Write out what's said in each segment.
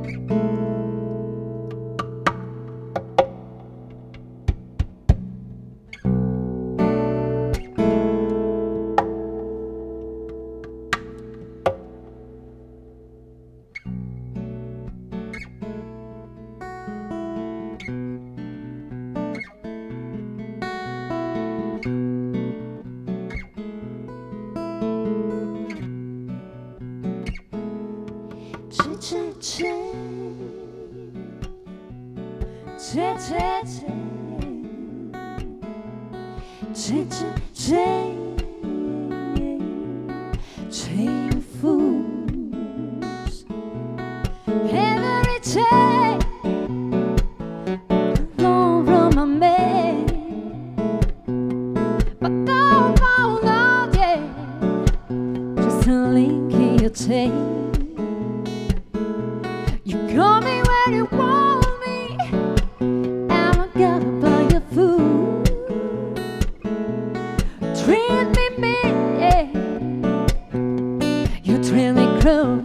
Chain fools every day, long from my man, but don't fall out yet. Just a link in your tape. You call me when you want me, and I gotta buy your food. Treat me mean, yeah. You treat me cruel.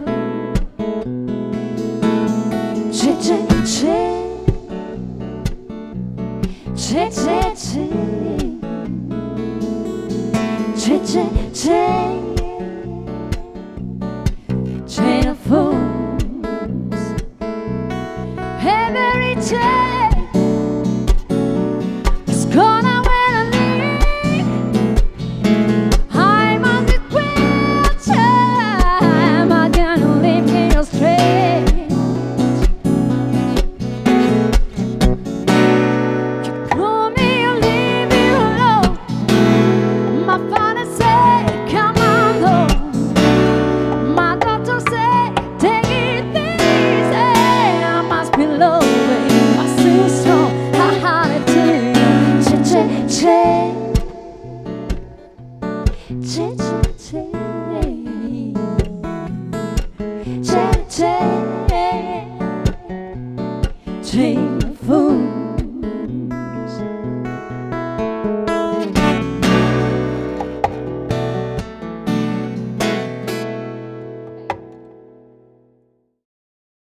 Che che che, che che che, che che che. Chain of fools every day.